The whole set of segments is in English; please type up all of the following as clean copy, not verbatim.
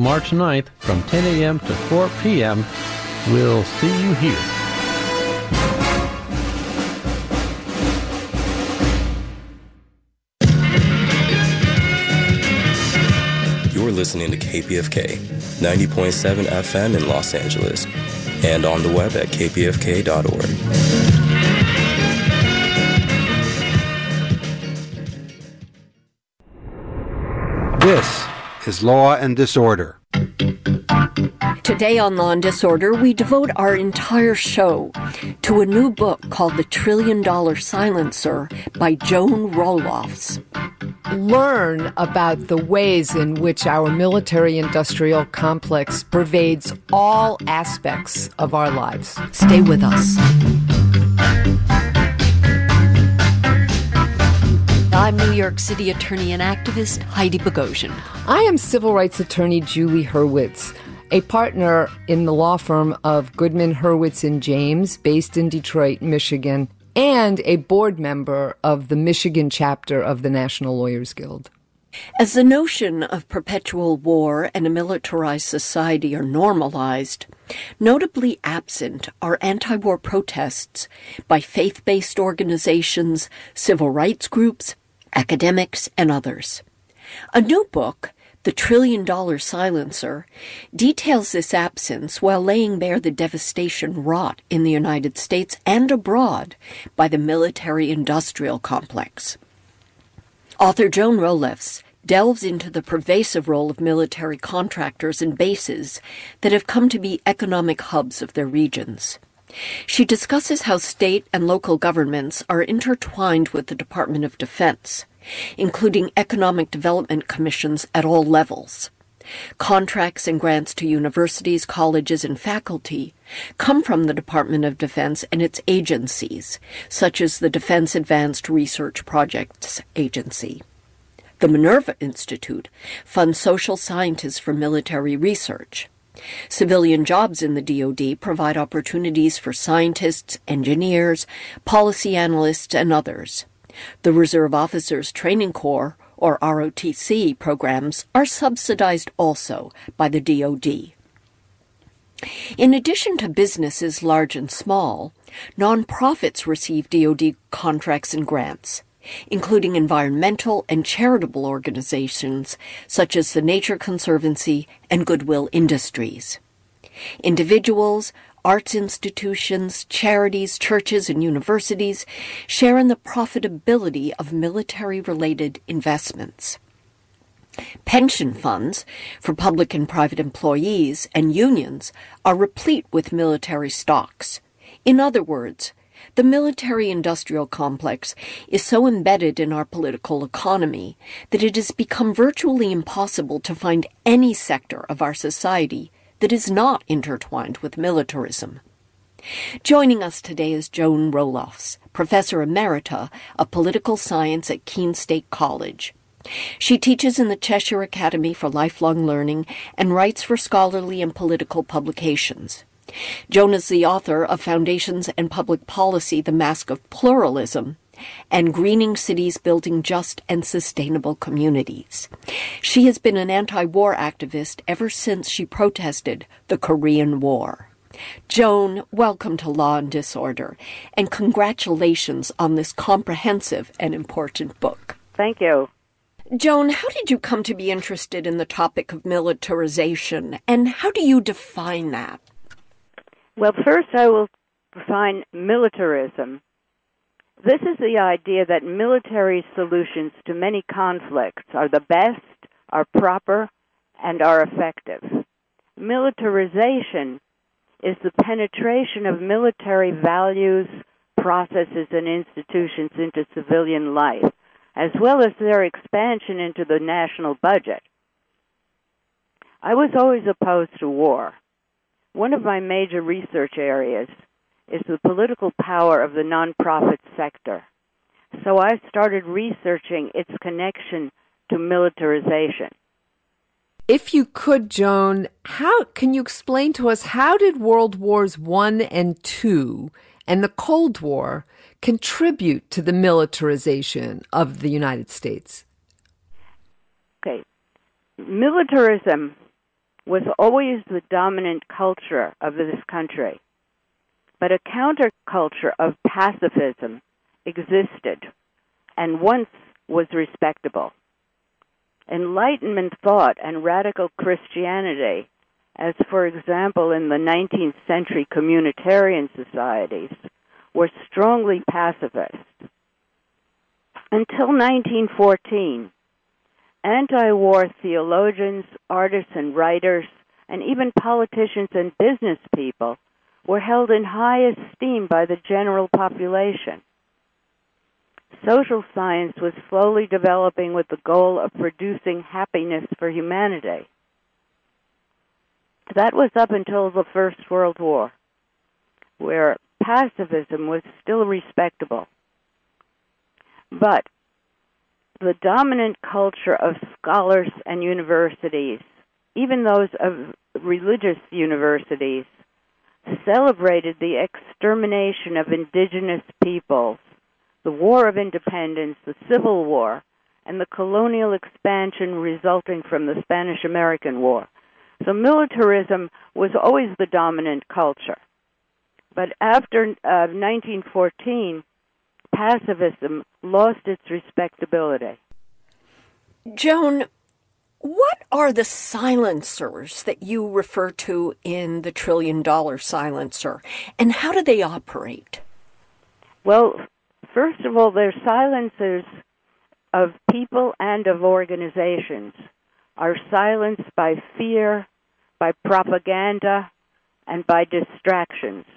March 9th from 10 a.m. to 4 p.m. We'll see you here. You're listening to KPFK, 90.7 FM in Los Angeles, and on the web at kpfk.org. This is Law and Disorder. Today on Law and Disorder, we devote our entire show to a new book called The $1 Trillion Silencer by Joan Roelofs. Learn about the ways in which our military-industrial complex pervades all aspects of our lives. Stay with us. I'm New York City attorney and activist Heidi Bogosian. I am civil rights attorney Julie Hurwitz, a partner in the law firm of Goodman, Hurwitz & James, based in Detroit, Michigan, and a board member of the Michigan chapter of the National Lawyers Guild. As the notion of perpetual war and a militarized society are normalized, notably absent are anti-war protests by faith-based organizations, civil rights groups, academics, and others. A new book, The $1 Trillion Silencer, details this absence while laying bare the devastation wrought in the United States and abroad by the military-industrial complex. Author Joan Roelofs delves into the pervasive role of military contractors and bases that have come to be economic hubs of their regions. She discusses how state and local governments are intertwined with the Department of Defense, including economic development commissions at all levels. Contracts and grants to universities, colleges, and faculty come from the Department of Defense and its agencies, such as the Defense Advanced Research Projects Agency. The Minerva Institute funds social scientists for military research. Civilian jobs in the DoD provide opportunities for scientists, engineers, policy analysts, and others. The Reserve Officers Training Corps, or ROTC, programs are subsidized also by the DoD. In addition to businesses large and small, nonprofits receive DoD contracts and grants, including environmental and charitable organizations such as the Nature Conservancy and Goodwill Industries. Individuals, arts institutions, charities, churches, and universities share in the profitability of military-related investments. Pension funds for public and private employees and unions are replete with military stocks. In other words, the military-industrial complex is so embedded in our political economy that it has become virtually impossible to find any sector of our society that is not intertwined with militarism. Joining us today is Joan Roelofs, Professor Emerita of Political Science at Keene State College. She teaches in the Cheshire Academy for Lifelong Learning and writes for scholarly and political publications. Joan is the author of Foundations and Public Policy, The Mask of Pluralism, and Greening Cities, Building Just and Sustainable Communities. She has been an anti-war activist ever since she protested the Korean War. Joan, welcome to Law and Disorder, and congratulations on this comprehensive and important book. Thank you. Joan, how did you come to be interested in the topic of militarization, and how do you define that? Well, first I will define militarism. This is the idea that military solutions to many conflicts are the best, are proper, and are effective. Militarization is the penetration of military values, processes, and institutions into civilian life, as well as their expansion into the national budget. I was always opposed to war. One of my major research areas is the political power of the nonprofit sector. So I started researching its connection to militarization. If you could, Joan, how can you explain to us how did World Wars I and II and the Cold War contribute to the militarization of the United States? Okay. Militarism was always the dominant culture of this country. But a counterculture of pacifism existed and once was respectable. Enlightenment thought and radical Christianity, as for example in the 19th century communitarian societies, were strongly pacifist. Until 1914, anti-war theologians, artists and writers, and even politicians and business people were held in high esteem by the general population. Social science was slowly developing with the goal of producing happiness for humanity. That was up until the First World War, where pacifism was still respectable. But the dominant culture of scholars and universities, even those of religious universities, celebrated the extermination of indigenous peoples, the War of Independence, the Civil War, and the colonial expansion resulting from the Spanish-American War. So militarism was always the dominant culture. But after 1914, pacifism lost its respectability. Joan, what are the silencers that you refer to in the $1 Trillion Silencer, and how do they operate? Well, first of all, they're silencers of people and of organizations, are silenced by fear, by propaganda, and by distractions.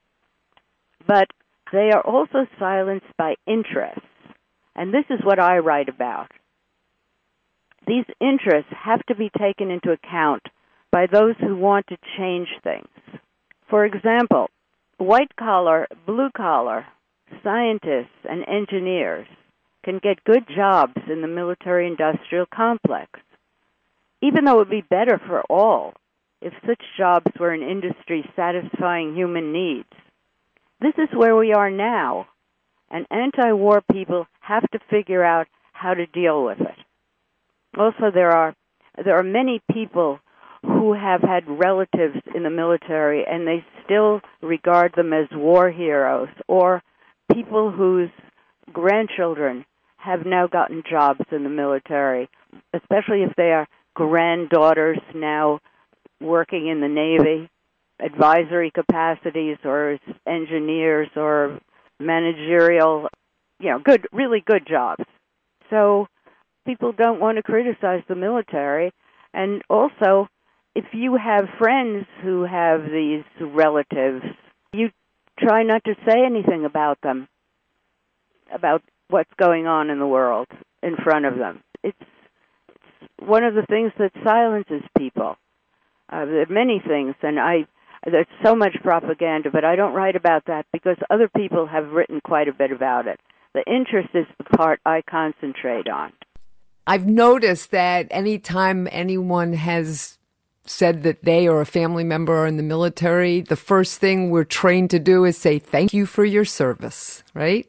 But they are also silenced by interests, and this is what I write about. These interests have to be taken into account by those who want to change things. For example, white-collar, blue-collar scientists and engineers can get good jobs in the military-industrial complex, even though it would be better for all if such jobs were in industry satisfying human needs. This is where we are now, and anti-war people have to figure out how to deal with it. Also, there are many people who have had relatives in the military, and they still regard them as war heroes, or people whose grandchildren have now gotten jobs in the military, especially if they are granddaughters now working in the Navy, advisory capacities, or as engineers, or managerial, really good jobs. So people don't want to criticize the military. And also, if you have friends who have these relatives, you try not to say anything about them, about what's going on in the world in front of them. It's one of the things that silences people. There are many things, and there's so much propaganda, but I don't write about that because other people have written quite a bit about it. The interest is the part I concentrate on. I've noticed that anytime anyone has said that they or a family member are in the military, the first thing we're trained to do is say, thank you for your service, right?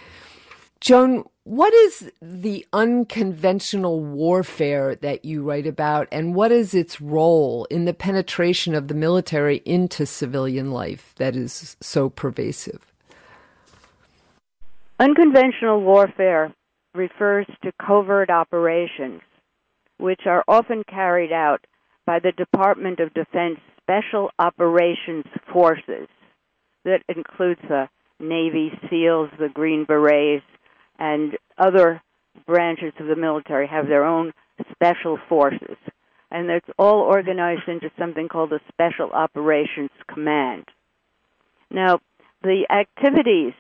Joan, what is the unconventional warfare that you write about, and what is its role in the penetration of the military into civilian life that is so pervasive? Unconventional warfare refers to covert operations, which are often carried out by the Department of Defense Special Operations Forces. That includes the Navy SEALs, the Green Berets, and other branches of the military have their own special forces. And it's all organized into something called the Special Operations Command. Now, the activities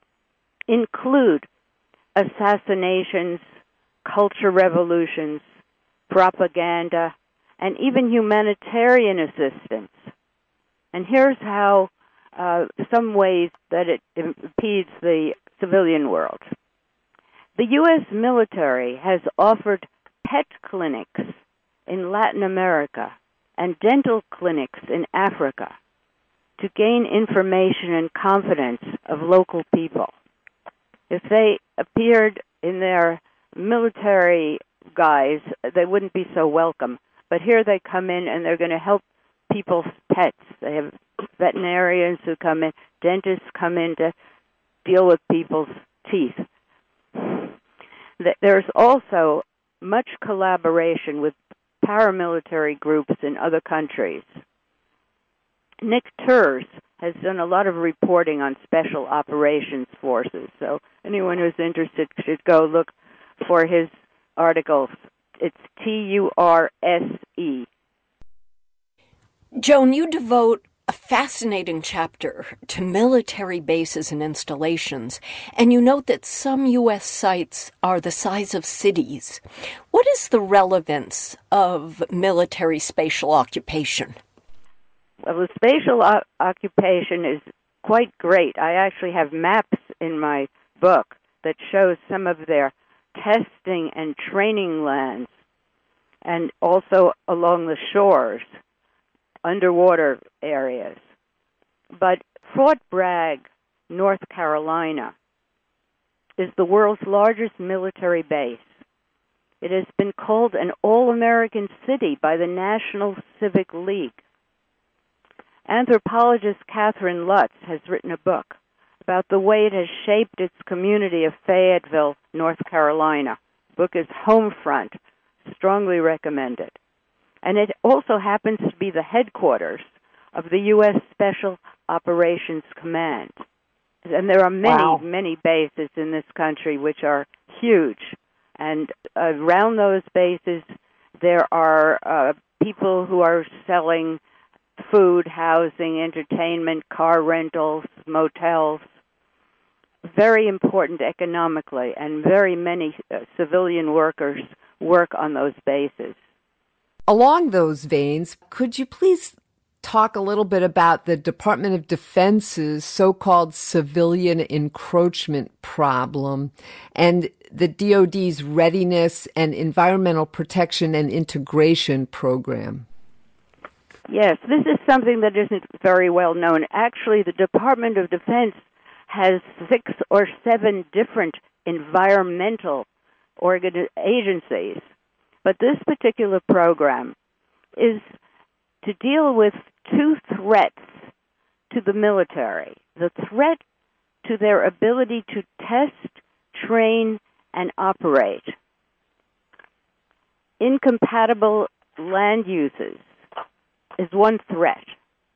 include assassinations, culture revolutions, propaganda, and even humanitarian assistance. And here's how, some ways that it impedes the civilian world. The U.S. military has offered pet clinics in Latin America and dental clinics in Africa to gain information and confidence of local people. If they appeared in their military guise, they wouldn't be so welcome. But here they come in and they're going to help people's pets. They have veterinarians who come in, dentists come in to deal with people's teeth. There's also much collaboration with paramilitary groups in other countries. Nick Turs has done a lot of reporting on special operations forces, so anyone who's interested should go look for his articles. It's TURSE. Joan, you devote a fascinating chapter to military bases and installations, and you note that some U.S. sites are the size of cities. What is the relevance of military spatial occupation? Well, the spatial occupation is quite great. I actually have maps in my book that shows some of their testing and training lands, and also along the shores, underwater areas. But Fort Bragg, North Carolina, is the world's largest military base. It has been called an all-American city by the National Civic League. Anthropologist Catherine Lutz has written a book about the way it has shaped its community of Fayetteville, North Carolina. The book is Homefront, strongly recommended. And it also happens to be the headquarters of the U.S. Special Operations Command. And there are many bases in this country which are huge. And around those bases, there are people who are selling food, housing, entertainment, car rentals, motels. Very important economically, and very many civilian workers work on those bases. Along those veins, could you please talk a little bit about the Department of Defense's so-called civilian encroachment problem and the DoD's readiness and environmental protection and integration program? Yes, this is something that isn't very well known. Actually, the Department of Defense has 6 or 7 different environmental agencies. But this particular program is to deal with 2 threats to the military. The threat to their ability to test, train, and operate. Incompatible land uses is one threat.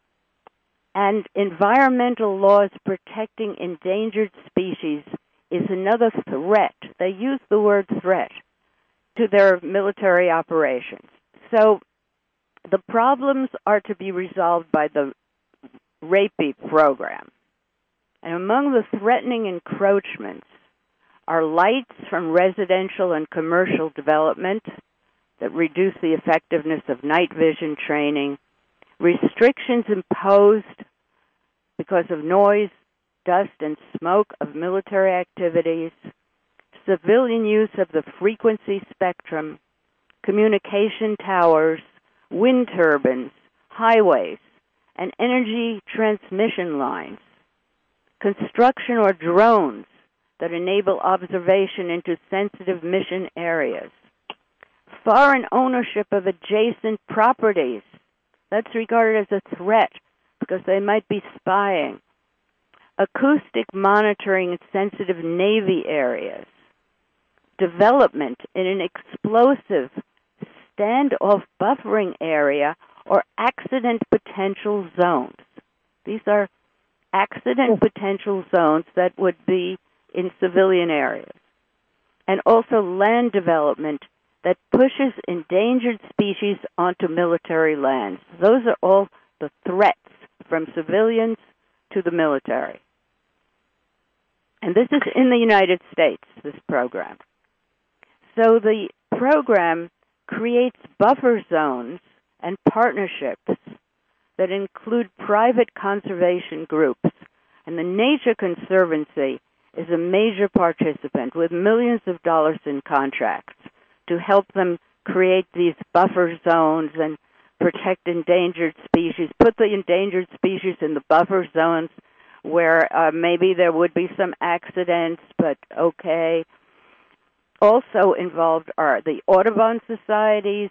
And environmental laws protecting endangered species is another threat. They use the word threat to their military operations. So the problems are to be resolved by the RAPI program. And among the threatening encroachments are lights from residential and commercial development that reduce the effectiveness of night vision training, restrictions imposed because of noise, dust, and smoke of military activities, civilian use of the frequency spectrum, communication towers, wind turbines, highways, and energy transmission lines, construction or drones that enable observation into sensitive mission areas, foreign ownership of adjacent properties. That's regarded as a threat because they might be spying. Acoustic monitoring in sensitive Navy areas. Development in an explosive standoff buffering area or accident potential zones. These are accident potential zones that would be in civilian areas. And also land development that pushes endangered species onto military lands. Those are all the threats from civilians to the military. And this is in the United States, this program. So the program creates buffer zones and partnerships that include private conservation groups. And the Nature Conservancy is a major participant with millions of dollars in contracts to help them create these buffer zones and protect endangered species, put the endangered species in the buffer zones where maybe there would be some accidents, but okay. Also involved are the Audubon societies,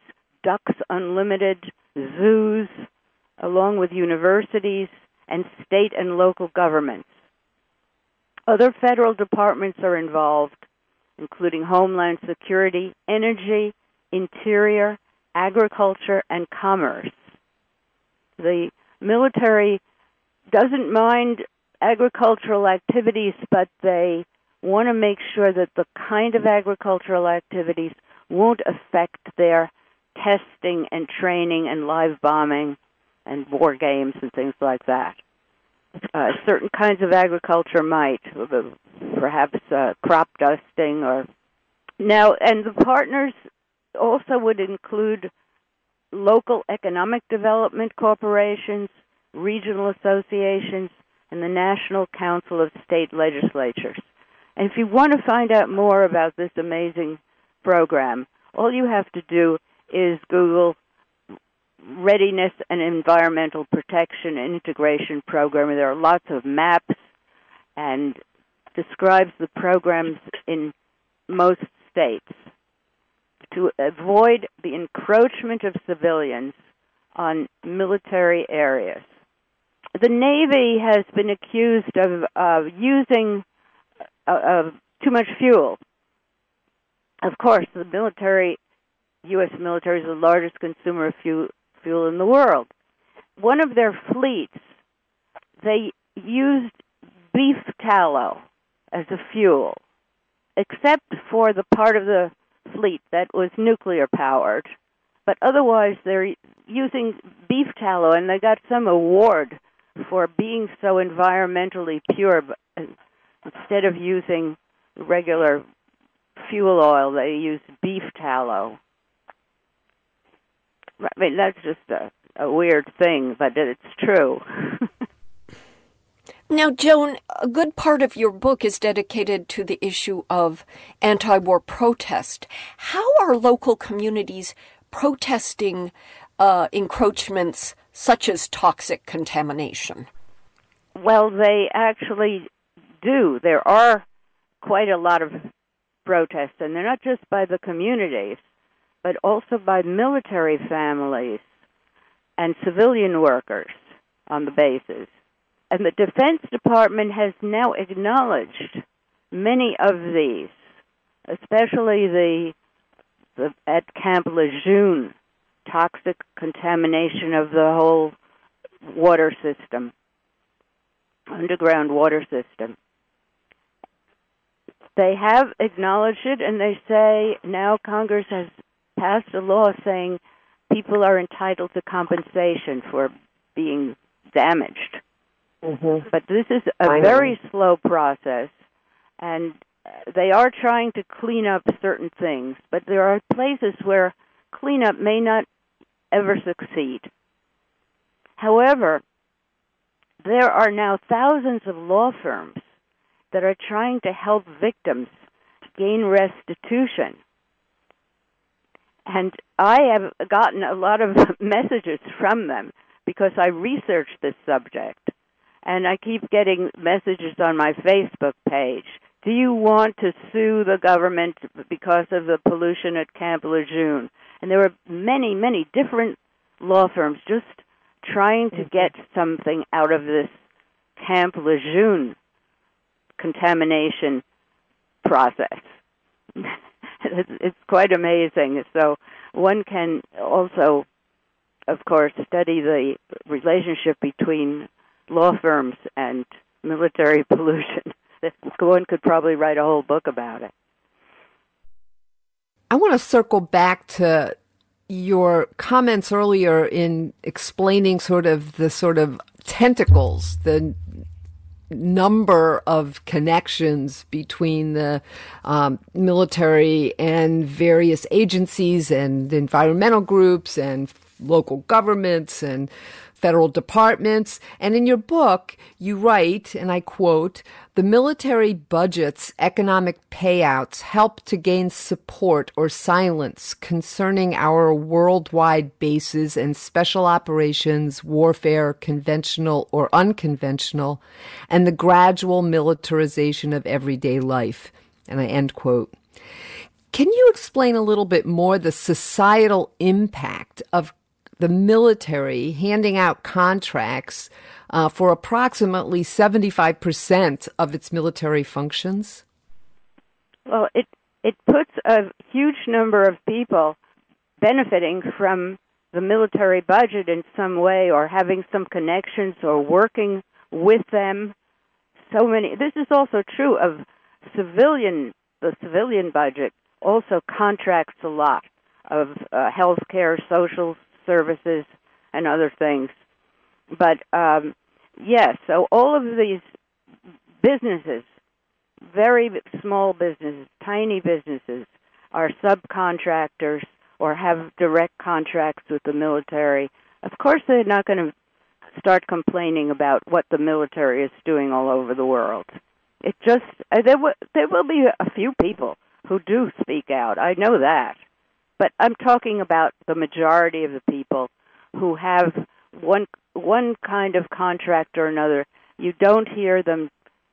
Ducks Unlimited, zoos, along with universities and state and local governments. Other federal departments are involved, including Homeland Security, Energy, Interior, Agriculture, and Commerce. The military doesn't mind agricultural activities, but they want to make sure that the kind of agricultural activities won't affect their testing and training and live bombing and war games and things like that. Certain kinds of agriculture might, perhaps crop dusting or... Now, and the partners also would include local economic development corporations, regional associations, and the National Council of State Legislatures. And if you want to find out more about this amazing program, all you have to do is Google Readiness and Environmental Protection and Integration Program. There are lots of maps and describes the programs in most states to avoid the encroachment of civilians on military areas. The Navy has been accused of using too much fuel. Of course, the military, U.S. military, is the largest consumer of fuel in the world. One of their fleets, they used beef tallow as a fuel, except for the part of the fleet that was nuclear powered. But otherwise, they're using beef tallow, and they got some award for being so environmentally pure. Instead of using regular fuel oil, they use beef tallow. I mean, that's just a weird thing, but it's true. Now, Joan, a good part of your book is dedicated to the issue of anti-war protest. How are local communities protesting encroachments such as toxic contamination? Well, they actually do. There are quite a lot of protests, and they're not just by the communities, but also by military families and civilian workers on the bases. And the Defense Department has now acknowledged many of these, especially the at Camp Lejeune, toxic contamination of the whole water system, underground water system. They have acknowledged it, and they say now Congress has passed a law saying people are entitled to compensation for being damaged. Mm-hmm. But this is a very slow process, and they are trying to clean up certain things, but there are places where cleanup may not ever succeed. However, there are now thousands of law firms that are trying to help victims gain restitution. And I have gotten a lot of messages from them because I researched this subject. And I keep getting messages on my Facebook page. Do you want to sue the government because of the pollution at Camp Lejeune? And there were many, many different law firms just trying to get something out of this Camp Lejeune contamination process. It's quite amazing. So one can also, of course, study the relationship between law firms and military pollution. One could probably write a whole book about it. I want to circle back to your comments earlier in explaining sort of tentacles, the number of connections between the military and various agencies and environmental groups and local governments and federal departments. And in your book, you write, and I quote, "The military budget's economic payouts help to gain support or silence concerning our worldwide bases and special operations, warfare, conventional or unconventional, and the gradual militarization of everyday life." And I end quote. Can you explain a little bit more the societal impact of the military handing out contracts for approximately 75% of its military functions? Well, it puts a huge number of people benefiting from the military budget in some way, or having some connections, or working with them. This is also true of the civilian budget also contracts a lot of health care, social services, and other things. But, yes, so all of these businesses, very small businesses, tiny businesses, are subcontractors or have direct contracts with the military. Of course, they're not going to start complaining about what the military is doing all over the world. It just there will be a few people who do speak out. I know that. But I'm talking about the majority of the people who have one kind of contract or another. You don't hear them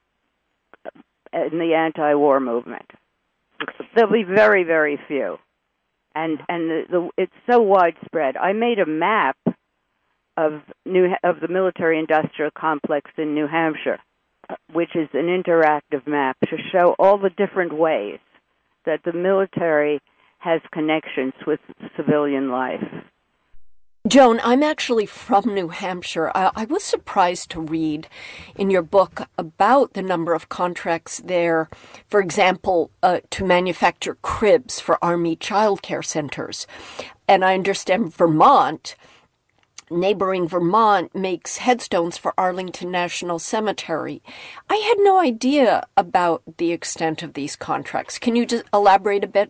in the anti-war movement. There'll be very, very few. And it's so widespread. I made a map of the military-industrial complex in New Hampshire, which is an interactive map to show all the different ways that the military has connections with civilian life. Joan, I'm actually from New Hampshire. I was surprised to read in your book about the number of contracts there, for example, to manufacture cribs for Army child care centers. And I understand neighboring Vermont, makes headstones for Arlington National Cemetery. I had no idea about the extent of these contracts. Can you just elaborate a bit?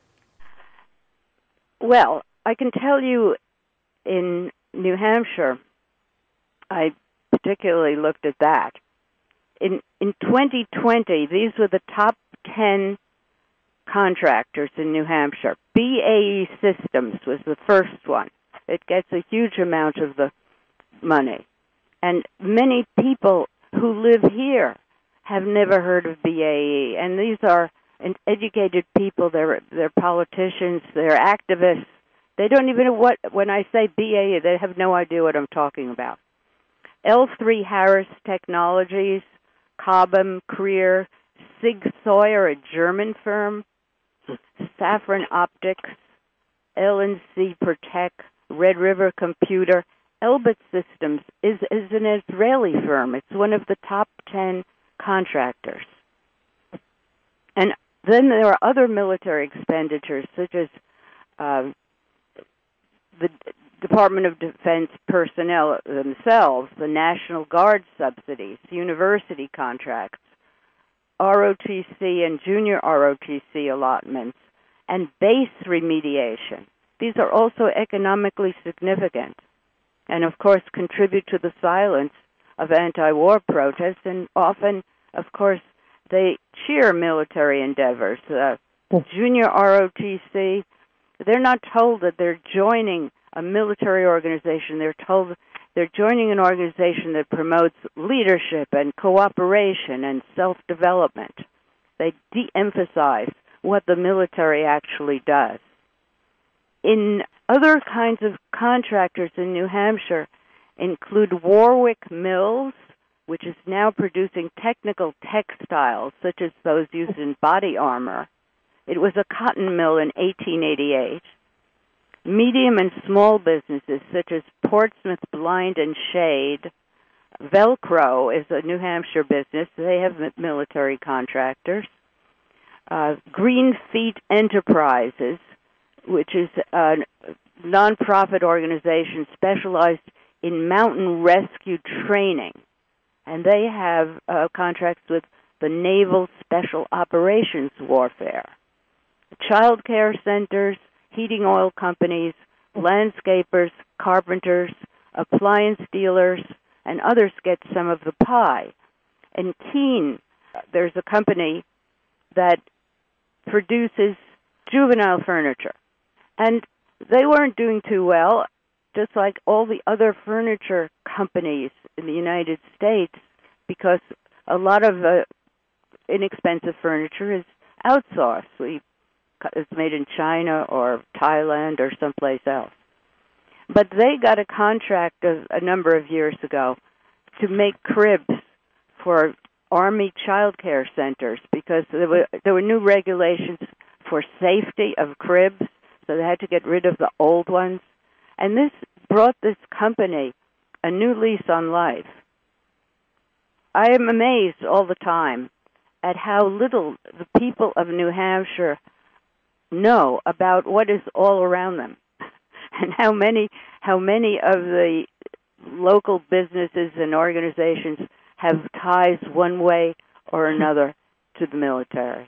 Well, I can tell you in New Hampshire, I particularly looked at that. In 2020, these were the top 10 contractors in New Hampshire. BAE Systems was the first one. It gets a huge amount of the money. And many people who live here have never heard of BAE. And these are educated people. They're politicians. They're activists. They don't even know when I say BAE, they have no idea what I'm talking about. L3 Harris Technologies, Cobham, Creer, Sig Sauer, a German firm, Safran Optics, L&C Protect, Red River Computer. Elbit Systems is an Israeli firm. It's one of the top 10 contractors. And then there are other military expenditures, such as the Department of Defense personnel themselves, the National Guard subsidies, university contracts, ROTC and junior ROTC allotments, and base remediation. These are also economically significant and, of course, contribute to the silence of anti-war protests, and often, of course, they cheer military endeavors. Junior ROTC, they're not told that they're joining a military organization. They're told they're joining an organization that promotes leadership and cooperation and self-development. They de-emphasize what the military actually does. In other kinds of contractors in New Hampshire include Warwick Mills, which is now producing technical textiles, such as those used in body armor. It was a cotton mill in 1888. Medium and small businesses, such as Portsmouth Blind and Shade. Velcro is a New Hampshire business. They have military contractors. Green Feet Enterprises, which is a nonprofit organization specialized in mountain rescue training. And they have contracts with the Naval Special Operations Warfare. Child care centers, heating oil companies, landscapers, carpenters, appliance dealers, and others get some of the pie. In Keene, there's a company that produces juvenile furniture. And they weren't doing too well, just like all the other furniture companies in the United States, because a lot of inexpensive furniture is outsourced. We it's made in China or Thailand or someplace else. But they got a contract a number of years ago to make cribs for Army child care centers because there were new regulations for safety of cribs, so they had to get rid of the old ones. And this brought this company a new lease on life. I am amazed all the time at how little the people of New Hampshire know about what is all around them, and how many of the local businesses and organizations have ties one way or another to the military.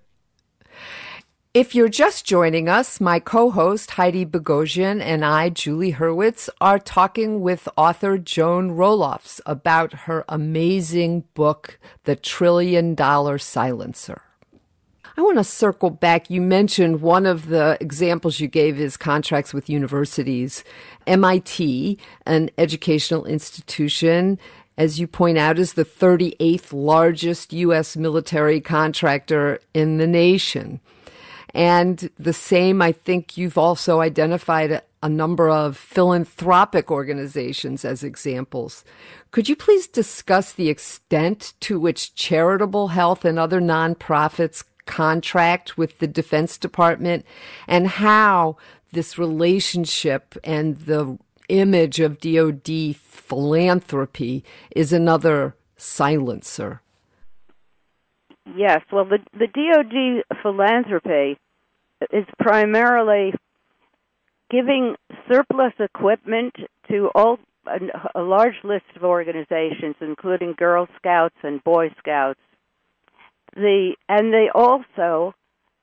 If you're just joining us, my co-host Heidi Bogosian and I, Julie Hurwitz, are talking with author Joan Roelofs about her amazing book, The $1 Trillion Silencer. I want to circle back. You mentioned one of the examples you gave is contracts with universities. MIT, an educational institution, as you point out, is the 38th largest U.S. military contractor in the nation. And the same, I think you've also identified a number of philanthropic organizations as examples. Could you please discuss the extent to which charitable health and other nonprofits contract with the Defense Department and how this relationship and the image of DoD philanthropy is another silencer? Yes, well, the DoD philanthropy is primarily giving surplus equipment to a large list of organizations, including Girl Scouts and Boy Scouts. And they also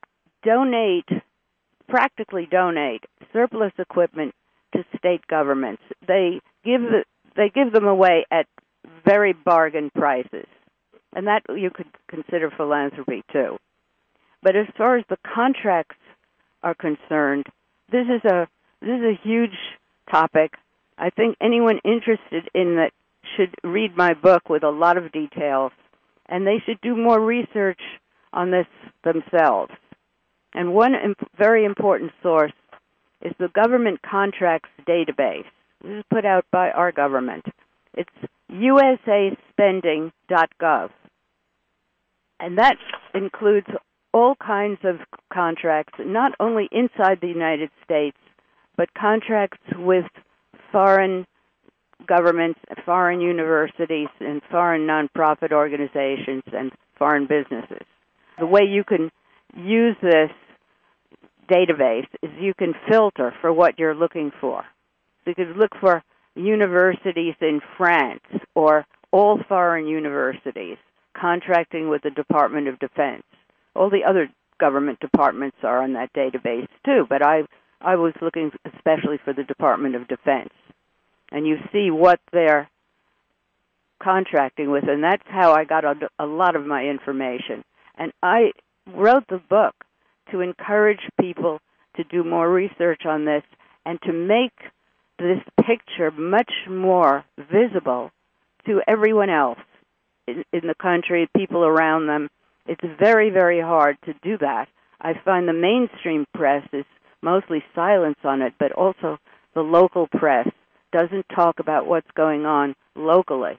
practically donate surplus equipment to state governments. They give them away at very bargain prices. And that you could consider philanthropy, too. But as far as the contracts are concerned, this is a huge topic. I think anyone interested in that should read my book with a lot of details, and they should do more research on this themselves. And one very important source is the Government Contracts Database. This is put out by our government. It's usaspending.gov. And that includes all kinds of contracts, not only inside the United States, but contracts with foreign governments, foreign universities, and foreign nonprofit organizations and foreign businesses. The way you can use this database is you can filter for what you're looking for. So you could look for universities in France or all foreign universities contracting with the Department of Defense. All the other government departments are on that database too, but I was looking especially for the Department of Defense. And you see what they're contracting with, and that's how I got a lot of my information. And I wrote the book to encourage people to do more research on this and to make this picture much more visible to everyone else in the country, people around them. It's very, very hard to do that. I find the mainstream press is mostly silence on it, but also the local press doesn't talk about what's going on locally.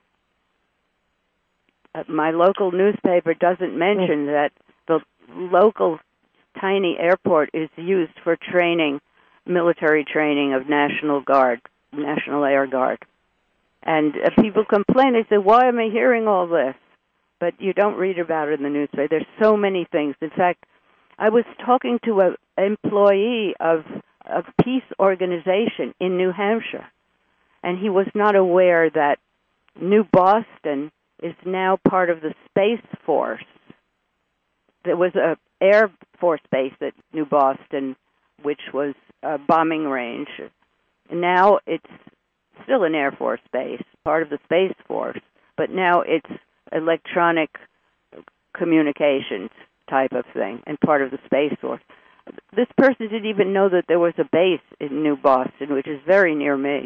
My local newspaper doesn't mention that the local tiny airport is used for training, military training of National Air Guard. And people complain. They say, why am I hearing all this? But you don't read about it in the newspaper. There's so many things. In fact, I was talking to an employee of a peace organization in New Hampshire, and he was not aware that New Boston is now part of the Space Force. There was an Air Force base at New Boston, which was a bombing range. Now it's still an Air Force base, part of the Space Force, but now it's electronic communications type of thing and part of the Space Force. This person didn't even know that there was a base in New Boston, which is very near me.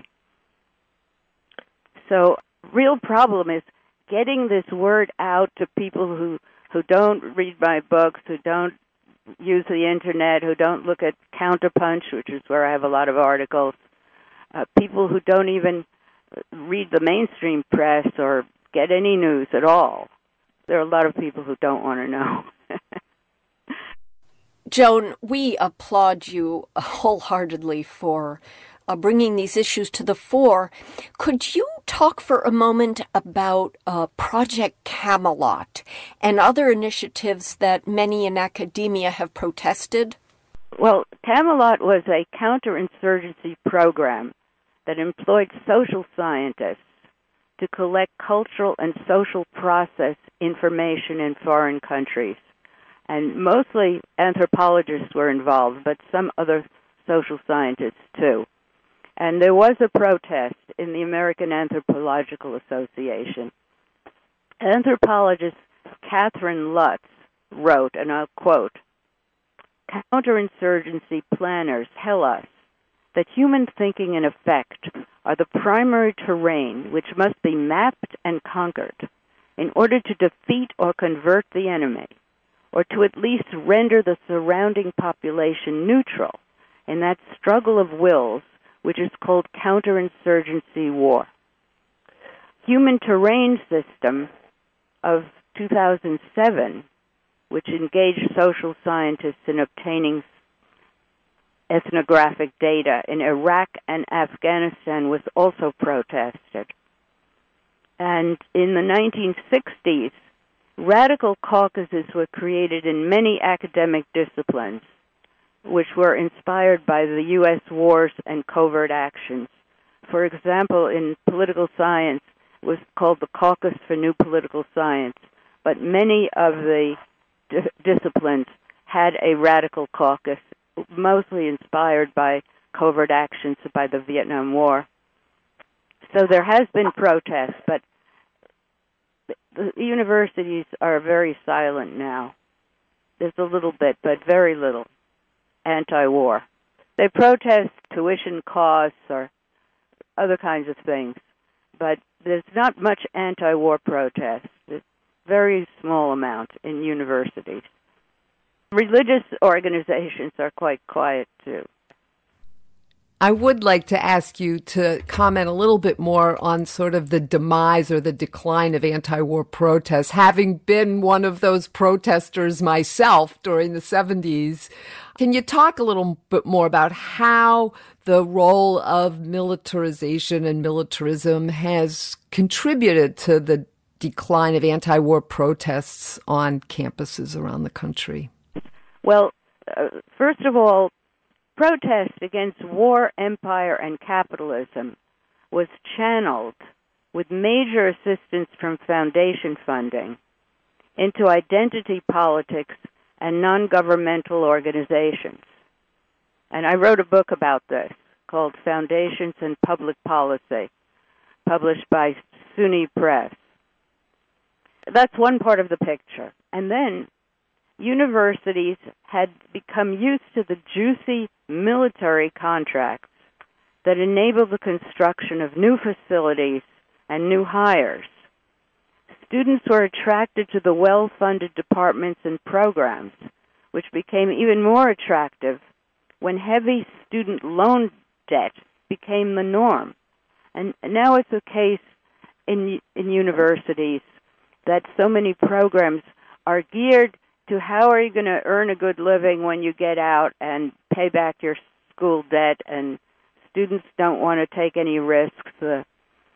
So real problem is getting this word out to people who don't read my books, who don't use the Internet, who don't look at Counterpunch, which is where I have a lot of articles, people who don't even read the mainstream press or get any news at all. There are a lot of people who don't want to know. Joan, we applaud you wholeheartedly for bringing these issues to the fore. Could you talk for a moment about Project Camelot and other initiatives that many in academia have protested? Well, Camelot was a counterinsurgency program that employed social scientists to collect cultural and social process information in foreign countries. And mostly anthropologists were involved, but some other social scientists too. And there was a protest in the American Anthropological Association. Anthropologist Catherine Lutz wrote, and I'll quote, "Counterinsurgency planners tell us that human thinking and effect are the primary terrain which must be mapped and conquered in order to defeat or convert the enemy, or to at least render the surrounding population neutral in that struggle of wills which is called counterinsurgency war." Human Terrain System of 2007, which engaged social scientists in obtaining ethnographic data in Iraq and Afghanistan, was also protested. And in the 1960s, radical caucuses were created in many academic disciplines, which were inspired by the U.S. wars and covert actions. For example, in political science, it was called the Caucus for New Political Science, but many of the disciplines had a radical caucus, mostly inspired by covert actions by the Vietnam War. So there has been protest, but the universities are very silent now. There's a little bit, but very little, anti-war. They protest tuition costs or other kinds of things, but there's not much anti-war protest. There's very small amount in universities. Religious organizations are quite quiet, too. I would like to ask you to comment a little bit more on sort of the demise or the decline of anti-war protests. Having been one of those protesters myself during the 70s, can you talk a little bit more about how the role of militarization and militarism has contributed to the decline of anti-war protests on campuses around the country? Well, first of all, protest against war, empire, and capitalism was channeled with major assistance from foundation funding into identity politics and non-governmental organizations. And I wrote a book about this called Foundations and Public Policy, published by SUNY Press. That's one part of the picture. And then universities had become used to the juicy military contracts that enable the construction of new facilities and new hires. Students were attracted to the well-funded departments and programs, which became even more attractive when heavy student loan debt became the norm. And now it's a case in universities that so many programs are geared to how are you going to earn a good living when you get out and pay back your school debt, and students don't want to take any risks. The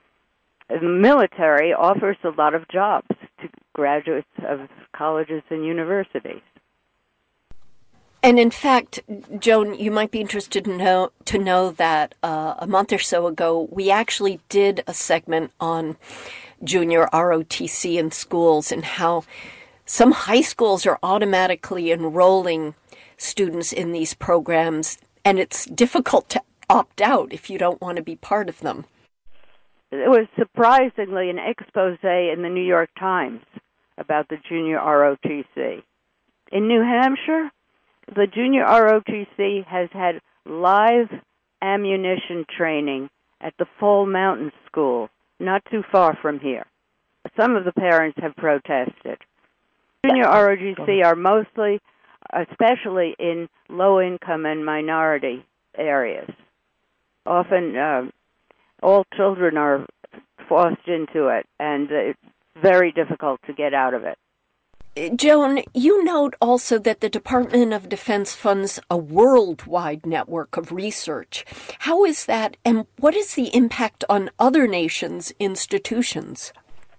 military offers a lot of jobs to graduates of colleges and universities. And in fact, Joan, you might be interested to know that a month or so ago, we actually did a segment on junior ROTC in schools and how some high schools are automatically enrolling students in these programs, and it's difficult to opt out if you don't want to be part of them. There was surprisingly an expose in the New York Times about the junior ROTC. In New Hampshire, the junior ROTC has had live ammunition training at the Fall Mountain School, not too far from here. Some of the parents have protested. Junior ROTC are mostly especially in low-income and minority areas. Often all children are forced into it, and it's very difficult to get out of it. Joan, you note also that the Department of Defense funds a worldwide network of research. How is that, and what is the impact on other nations' institutions?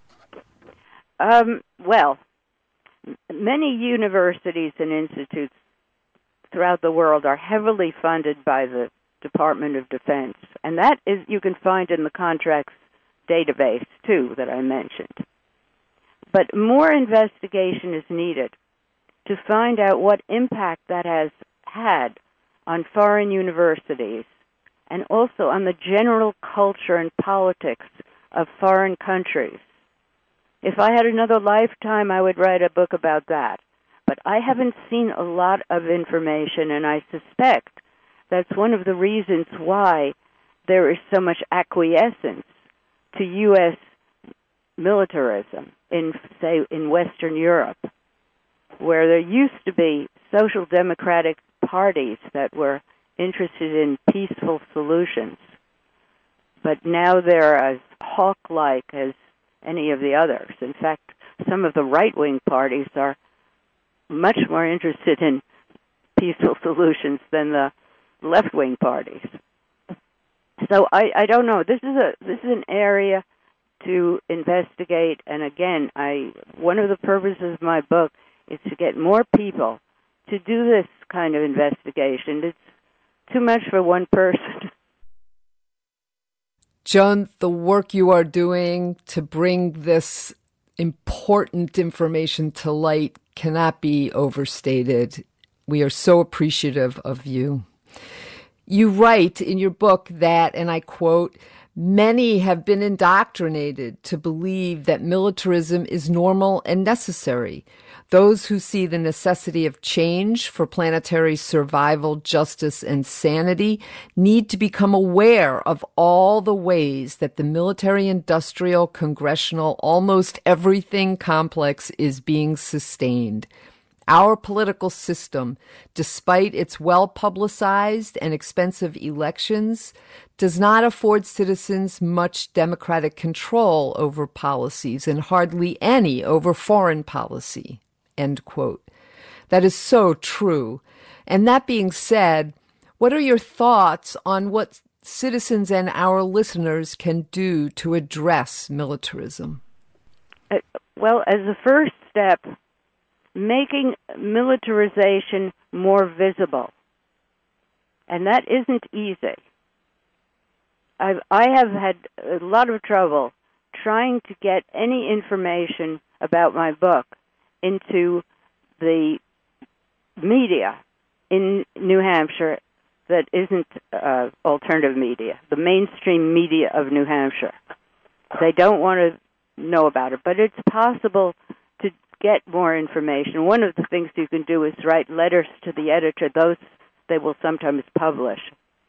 Well, many universities and institutes throughout the world are heavily funded by the Department of Defense, and that is you can find in the contracts database, too, that I mentioned. But more investigation is needed to find out what impact that has had on foreign universities and also on the general culture and politics of foreign countries. If I had another lifetime, I would write a book about that. But I haven't seen a lot of information, and I suspect that's one of the reasons why there is so much acquiescence to U.S. militarism in Western Europe, where there used to be social democratic parties that were interested in peaceful solutions. But now they're as hawk-like as any of the others. In fact, some of the right-wing parties are much more interested in peaceful solutions than the left-wing parties. So I don't know. This is an area to investigate, and again, one of the purposes of my book is to get more people to do this kind of investigation. It's too much for one person. Joan, the work you are doing to bring this important information to light cannot be overstated. We are so appreciative of you. You write in your book that, and I quote, "Many have been indoctrinated to believe that militarism is normal and necessary. Those who see the necessity of change for planetary survival, justice, and sanity need to become aware of all the ways that the military-industrial, congressional, almost everything complex is being sustained. Our political system, despite its well-publicized and expensive elections, does not afford citizens much democratic control over policies and hardly any over foreign policy." End quote. That is so true. And that being said, what are your thoughts on what citizens and our listeners can do to address militarism? Well, as a first step, making militarization more visible. And that isn't easy. I have had a lot of trouble trying to get any information about my book into the media in New Hampshire that isn't alternative media, the mainstream media of New Hampshire. They don't want to know about it, but it's possible to get more information. One of the things you can do is write letters to the editor. Those they will sometimes publish.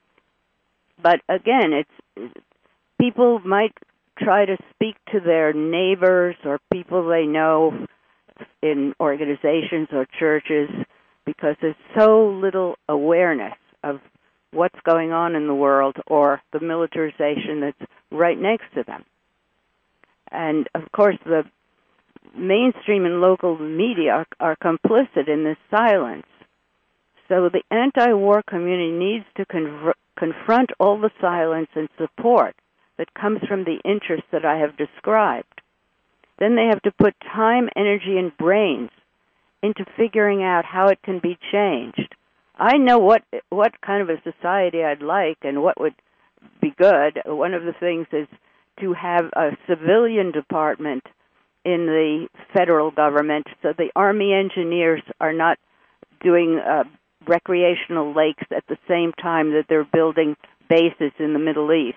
But again, people might try to speak to their neighbors or people they know in organizations or churches, because there's so little awareness of what's going on in the world or the militarization that's right next to them. And, of course, the mainstream and local media are complicit in this silence. So the anti-war community needs to confront all the silence and support that comes from the interests that I have described. Then they have to put time, energy, and brains into figuring out how it can be changed. I know what kind of a society I'd like and what would be good. One of the things is to have a civilian department in the federal government, so the Army engineers are not doing recreational lakes at the same time that they're building bases in the Middle East.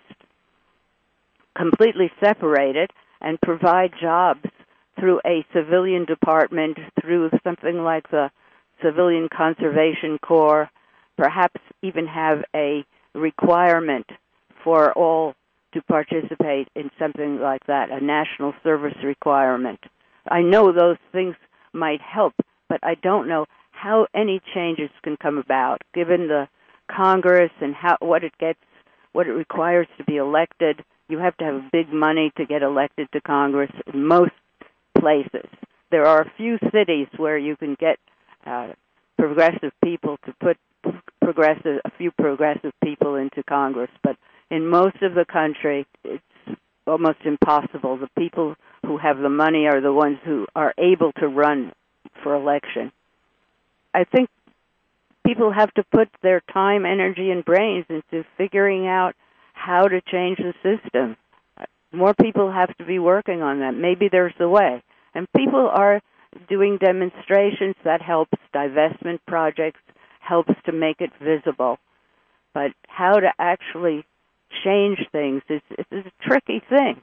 Completely separated and provide jobs through a civilian department, through something like the Civilian Conservation Corps, perhaps even have a requirement for all to participate in something like that, a national service requirement. I know those things might help, but I don't know how any changes can come about, given the Congress and what it requires to be elected. You have to have big money to get elected to Congress in most places. There are a few cities where you can get progressive people to put a few progressive people into Congress, but in most of the country, it's almost impossible. The people who have the money are the ones who are able to run for election. I think people have to put their time, energy, and brains into figuring out how to change the system. More people have to be working on that. Maybe there's a way. And people are doing demonstrations that helps divestment projects, helps to make it visible. But how to actually change things is a tricky thing.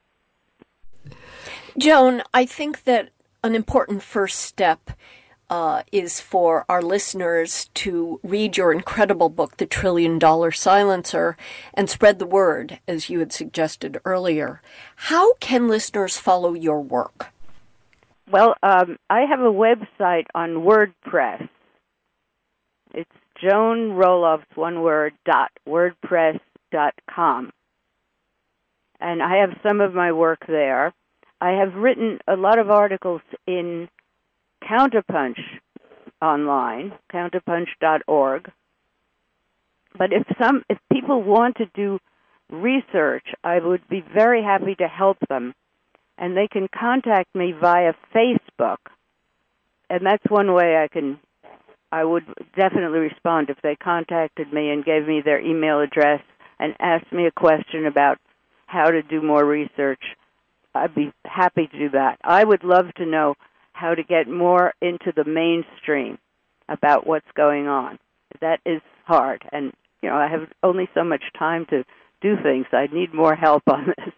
Joan, I think that an important first step is for our listeners to read your incredible book, The $1 Trillion Silencer, and spread the word, as you had suggested earlier. How can listeners follow your work? Well, I have a website on WordPress. It's Joan Roloff's one word, .wordpress.com. And I have some of my work there. I have written a lot of articles in Counterpunch online, counterpunch.org. But if people want to do research, I would be very happy to help them. And they can contact me via Facebook. And that's one way I would definitely respond if they contacted me and gave me their email address and asked me a question about how to do more research. I'd be happy to do that. I would love to know how to get more into the mainstream about what's going on. That is hard. And, I have only so much time to do things. I need more help on this.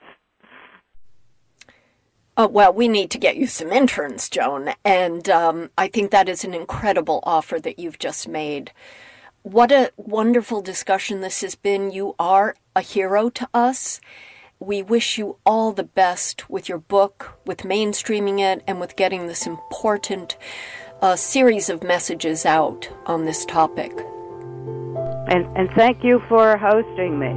Well, we need to get you some interns, Joan, and I think that is an incredible offer that you've just made. What a wonderful discussion this has been. You are a hero to us. We wish you all the best with your book, with mainstreaming it, and with getting this important series of messages out on this topic. And thank you for hosting me.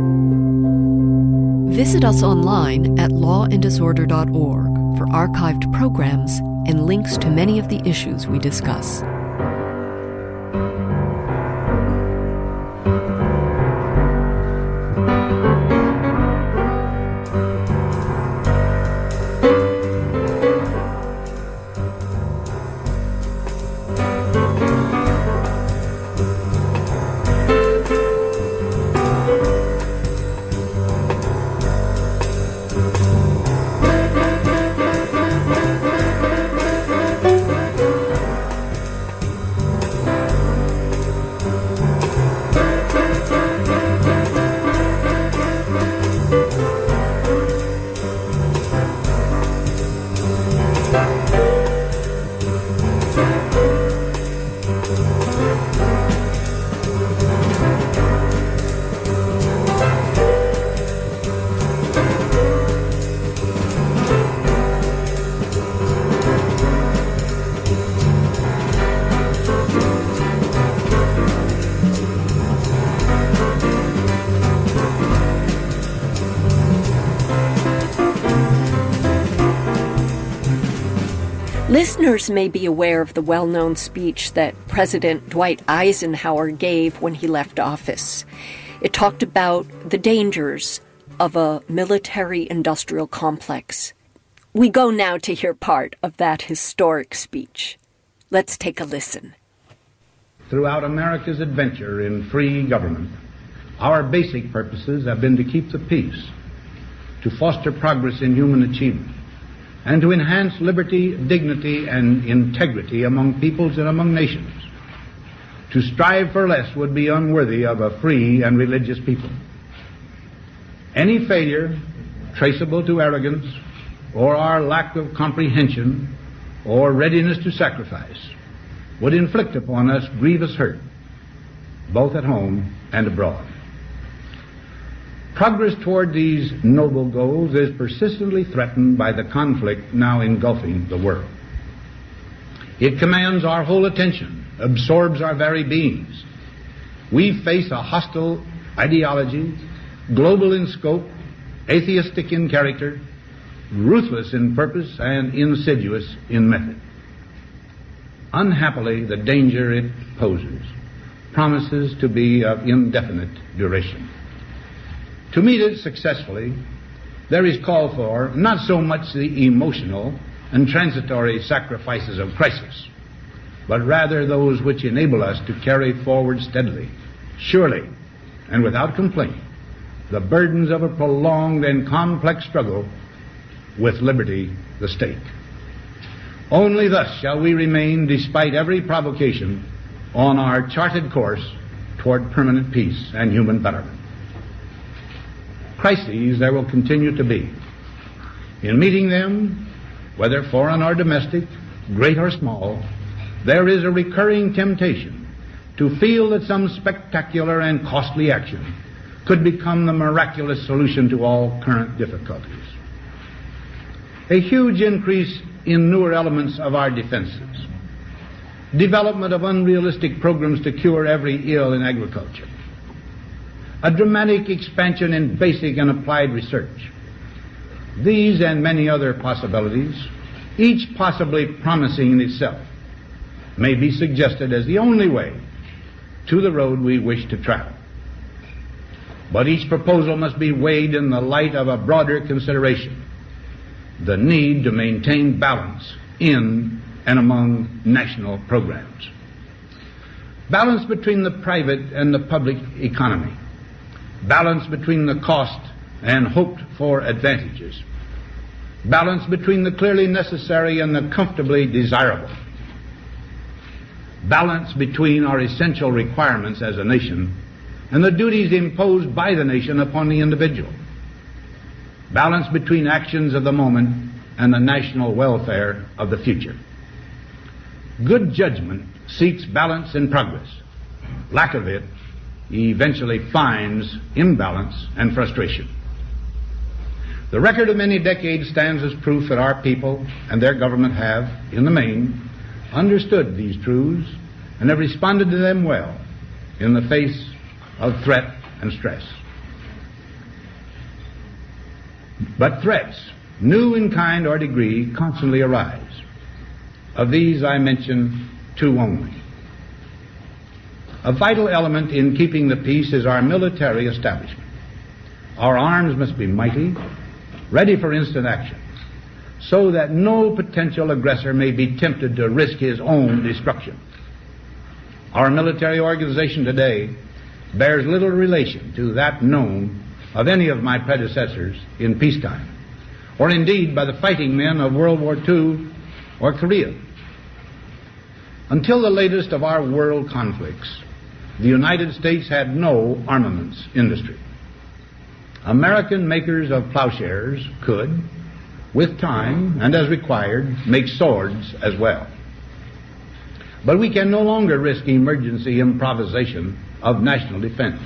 Visit us online at lawanddisorder.org for archived programs and links to many of the issues we discuss. Listeners may be aware of the well-known speech that President Dwight Eisenhower gave when he left office. It talked about the dangers of a military-industrial complex. We go now to hear part of that historic speech. Let's take a listen. Throughout America's adventure in free government, our basic purposes have been to keep the peace, to foster progress in human achievement, and to enhance liberty, dignity, and integrity among peoples and among nations. To strive for less would be unworthy of a free and religious people. Any failure traceable to arrogance or our lack of comprehension or readiness to sacrifice would inflict upon us grievous hurt, both at home and abroad. Progress toward these noble goals is persistently threatened by the conflict now engulfing the world. It commands our whole attention, absorbs our very beings. We face a hostile ideology, global in scope, atheistic in character, ruthless in purpose, and insidious in method. Unhappily, the danger it poses promises to be of indefinite duration. To meet it successfully, there is call for not so much the emotional and transitory sacrifices of crisis, but rather those which enable us to carry forward steadily, surely, and without complaint, the burdens of a prolonged and complex struggle with liberty, the stake. Only thus shall we remain, despite every provocation, on our charted course toward permanent peace and human betterment. Crises there will continue to be. In meeting them, whether foreign or domestic, great or small, there is a recurring temptation to feel that some spectacular and costly action could become the miraculous solution to all current difficulties. A huge increase in newer elements of our defenses, development of unrealistic programs to cure every ill in agriculture, a dramatic expansion in basic and applied research. These and many other possibilities, each possibly promising in itself, may be suggested as the only way to the road we wish to travel. But each proposal must be weighed in the light of a broader consideration, the need to maintain balance in and among national programs. Balance between the private and the public economy. Balance between the cost and hoped-for advantages. Balance between the clearly necessary and the comfortably desirable. Balance between our essential requirements as a nation and the duties imposed by the nation upon the individual. Balance between actions of the moment and the national welfare of the future. Good judgment seeks balance and progress. Lack of it eventually finds imbalance and frustration. The record of many decades stands as proof that our people and their government have, in the main, understood these truths and have responded to them well in the face of threat and stress. But threats, new in kind or degree, constantly arise. Of these I mention two only. A vital element in keeping the peace is our military establishment. Our arms must be mighty, ready for instant action, so that no potential aggressor may be tempted to risk his own destruction. Our military organization today bears little relation to that known of any of my predecessors in peacetime, or indeed by the fighting men of World War II or Korea. Until the latest of our world conflicts, the United States had no armaments industry. American makers of plowshares could, with time and as required, make swords as well. But we can no longer risk emergency improvisation of national defense.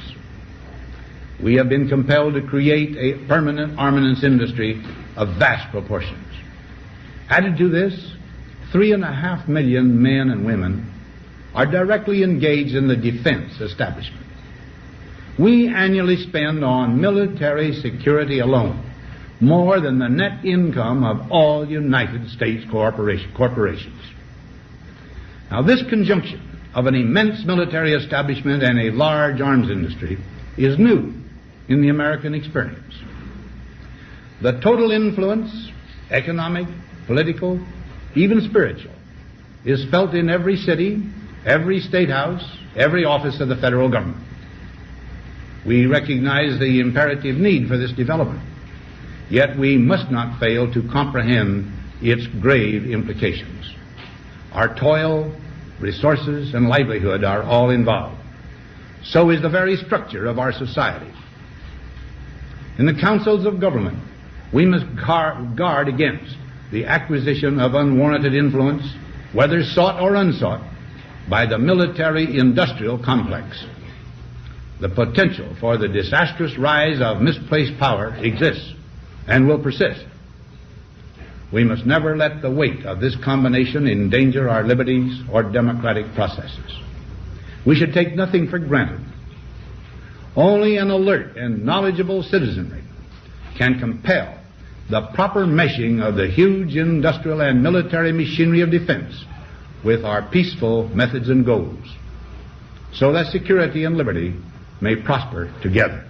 We have been compelled to create a permanent armaments industry of vast proportions. Added to this, 3.5 million men and women are directly engaged in the defense establishment. We annually spend on military security alone more than the net income of all United States corporations. Now, this conjunction of an immense military establishment and a large arms industry is new in the American experience. The total influence, economic, political, even spiritual, is felt in every city, every state house, every office of the federal government. We recognize the imperative need for this development, yet we must not fail to comprehend its grave implications. Our toil, resources, and livelihood are all involved. So is the very structure of our society. In the councils of government, we must guard against the acquisition of unwarranted influence, whether sought or unsought, by the military-industrial complex. The potential for the disastrous rise of misplaced power exists and will persist. we must never let the weight of this combination endanger our liberties or democratic processes. We should take nothing for granted. Only an alert and knowledgeable citizenry can compel the proper meshing of the huge industrial and military machinery of defense with our peaceful methods and goals, so that security and liberty may prosper together.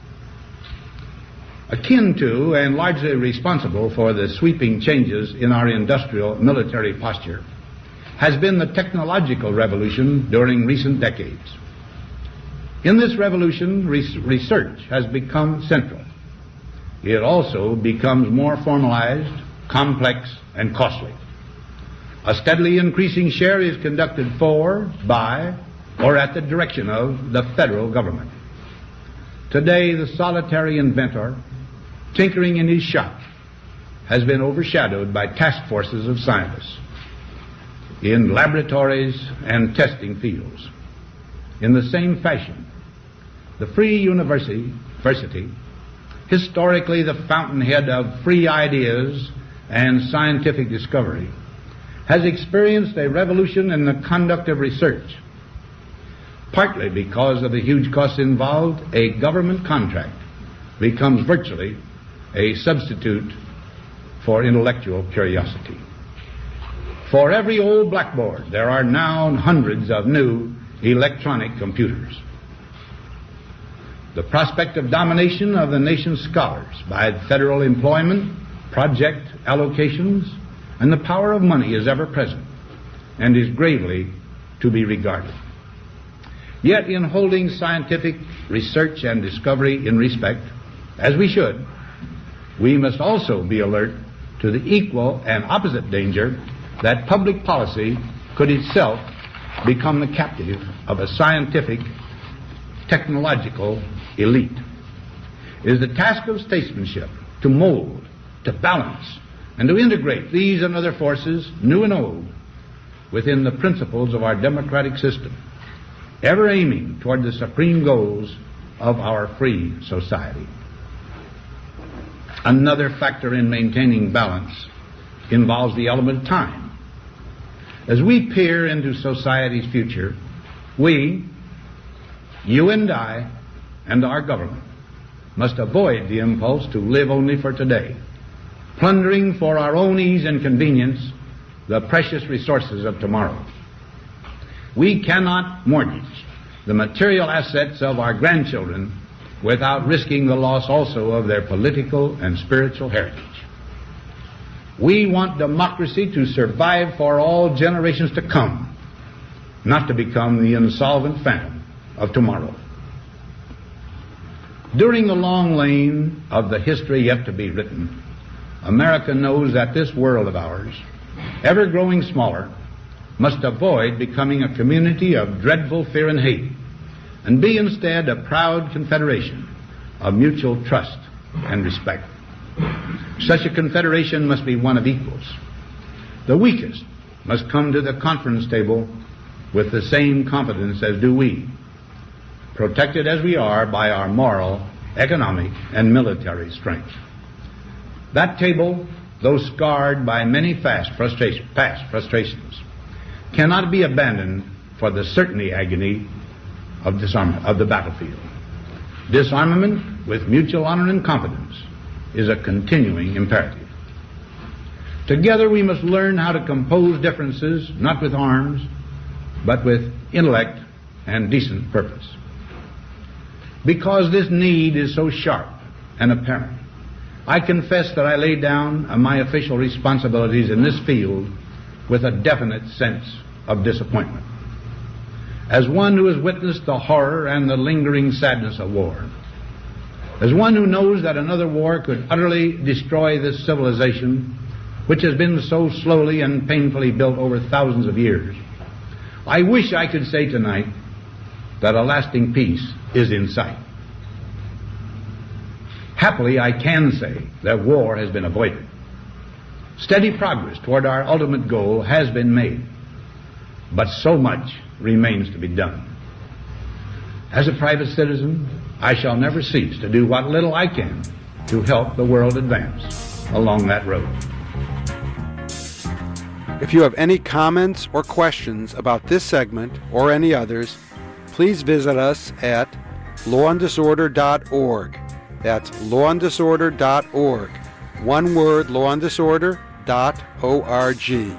Akin to and largely responsible for the sweeping changes in our industrial military posture has been the technological revolution during recent decades. In this revolution, research has become central. It also becomes more formalized, complex, and costly. A steadily increasing share is conducted for, by, or at the direction of the federal government. Today, the solitary inventor, tinkering in his shop, has been overshadowed by task forces of scientists in laboratories and testing fields. In the same fashion, the free university, historically the fountainhead of free ideas and scientific discovery, has experienced a revolution in the conduct of research. Partly because of the huge costs involved, a government contract becomes virtually a substitute for intellectual curiosity. For every old blackboard, there are now hundreds of new electronic computers. The prospect of domination of the nation's scholars by federal employment, project allocations, and the power of money is ever present and is gravely to be regarded. Yet in holding scientific research and discovery in respect, as we should, we must also be alert to the equal and opposite danger that public policy could itself become the captive of a scientific, technological elite. It is the task of statesmanship to mold, to balance, and to integrate these and other forces, new and old, within the principles of our democratic system, ever aiming toward the supreme goals of our free society. Another factor in maintaining balance involves the element of time. As we peer into society's future, we, you and I, and our government must avoid the impulse to live only for today, plundering for our own ease and convenience the precious resources of tomorrow. We cannot mortgage the material assets of our grandchildren without risking the loss also of their political and spiritual heritage. We want democracy to survive for all generations to come, not to become the insolvent phantom of tomorrow. During the long lane of the history yet to be written, America knows that this world of ours, ever growing smaller, must avoid becoming a community of dreadful fear and hate, and be instead a proud confederation of mutual trust and respect. Such a confederation must be one of equals. The weakest must come to the conference table with the same confidence as do we, protected as we are by our moral, economic, and military strength. That table, though scarred by many past frustrations, cannot be abandoned for the certainty agony of disarmament of the battlefield. Disarmament with mutual honor and confidence is a continuing imperative. Together we must learn how to compose differences, not with arms, but with intellect and decent purpose. Because this need is so sharp and apparent, I confess that I lay down my official responsibilities in this field with a definite sense of disappointment. As one who has witnessed the horror and the lingering sadness of war, as one who knows that another war could utterly destroy this civilization, which has been so slowly and painfully built over thousands of years, I wish I could say tonight that a lasting peace is in sight. Happily, I can say that war has been avoided. Steady progress toward our ultimate goal has been made, but so much remains to be done. As a private citizen, I shall never cease to do what little I can to help the world advance along that road. If you have any comments or questions about this segment or any others, please visit us at lawanddisorder.org. That's lawanddisorder.org. One word, lawanddisorder.org.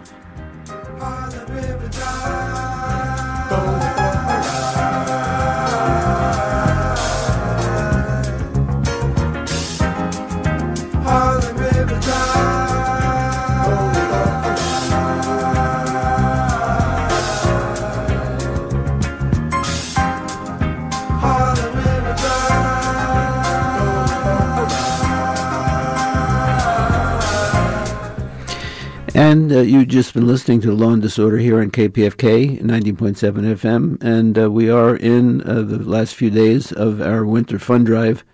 And you've just been listening to Law and Disorder here on KPFK 90.7 FM, and we are in the last few days of our winter fund drive.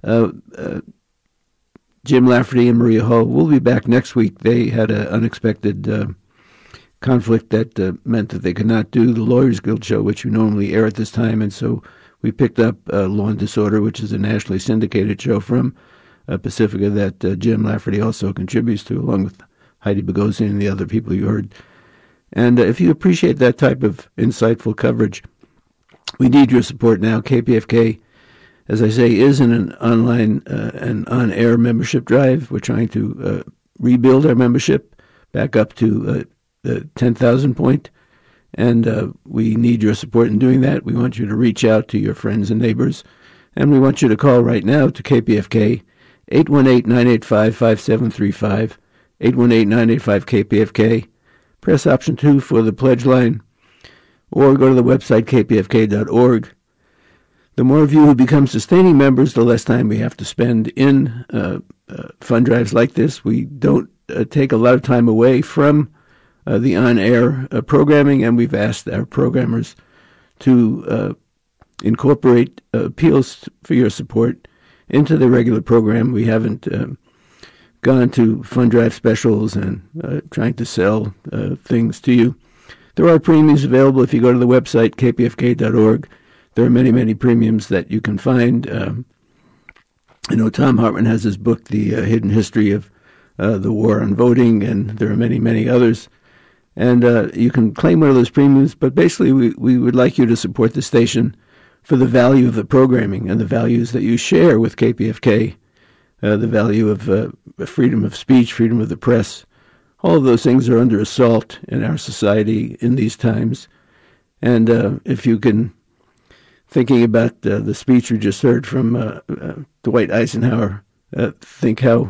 Jim Lafferty and Maria Hull will be back next week. They had an unexpected conflict that meant that they could not do the Lawyers Guild show, which we normally air at this time, and so we picked up Law and Disorder, which is a nationally syndicated show from Pacifica that Jim Lafferty also contributes to, along with Heidi Bogosian and the other people you heard. And if you appreciate that type of insightful coverage, we need your support now. KPFK, as I say, is in an online and on-air membership drive. We're trying to rebuild our membership back up to the 10,000 point, and we need your support in doing that. We want you to reach out to your friends and neighbors, and we want you to call right now to KPFK, 818-985-5735, 818-985-KPFK. Press option 2 for the pledge line, or go to the website kpfk.org. The more of you who become sustaining members, the less time we have to spend in fund drives like this. We don't take a lot of time away from the on-air programming, and we've asked our programmers to incorporate appeals for your support into the regular program. We haven't gone to fund drive specials and trying to sell things to you. There are premiums available if you go to the website, kpfk.org. There are many, many premiums that you can find. I know Tom Hartman has his book, The Hidden History of the War on Voting, and there are many, many others. And you can claim one of those premiums, but basically we would like you to support the station for the value of the programming and the values that you share with KPFK, the value of freedom of speech, freedom of the press. All of those things are under assault in our society in these times. And if you can, thinking about the speech we just heard from Dwight Eisenhower, think how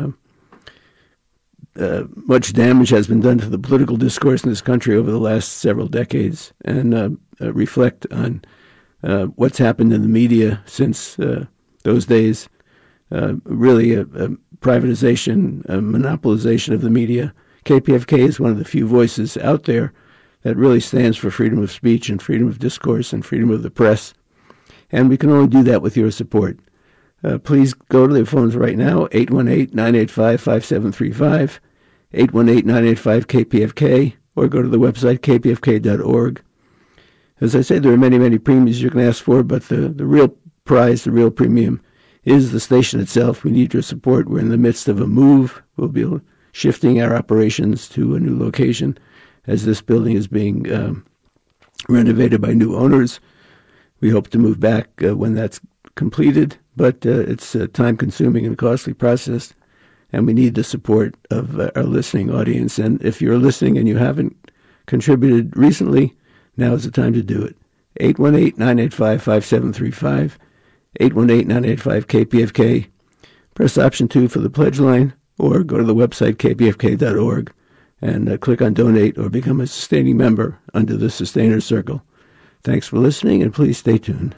much damage has been done to the political discourse in this country over the last several decades, and reflect on what's happened in the media since those days. Really a privatization, a monopolization of the media. KPFK is one of the few voices out there that really stands for freedom of speech and freedom of discourse and freedom of the press. And we can only do that with your support. Please go to the phones right now, 818-985-5735, 818-985-KPFK, or go to the website, kpfk.org. As I said, there are many, many premiums you can ask for, but the real prize, the real premium, is the station itself. We need your support. We're in the midst of a move. We'll be shifting our operations to a new location as this building is being renovated by new owners. We hope to move back when that's completed, but it's a time-consuming and costly process, and we need the support of our listening audience. And if you're listening and you haven't contributed recently, now is the time to do it. 818-985-5735, 818-985-KPFK. Press option 2 for the pledge line, or go to the website, kpfk.org, and click on Donate or become a sustaining member under the Sustainer Circle. Thanks for listening, and please stay tuned.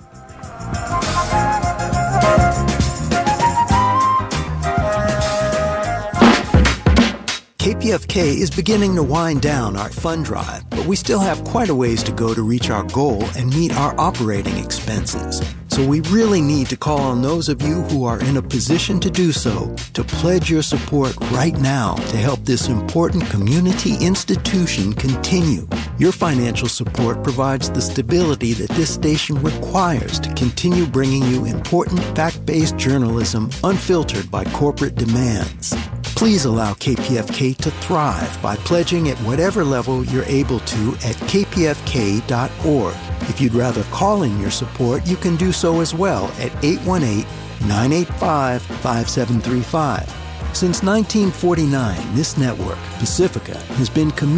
KPFK is beginning to wind down our fund drive, but we still have quite a ways to go to reach our goal and meet our operating expenses. So we really need to call on those of you who are in a position to do so to pledge your support right now to help this important community institution continue. Your financial support provides the stability that this station requires to continue bringing you important fact-based journalism unfiltered by corporate demands. Please allow KPFK to thrive by pledging at whatever level you're able to at kpfk.org. If you'd rather call in your support, you can do so as well at 818-985-5735. Since 1949, this network, Pacifica, has been committed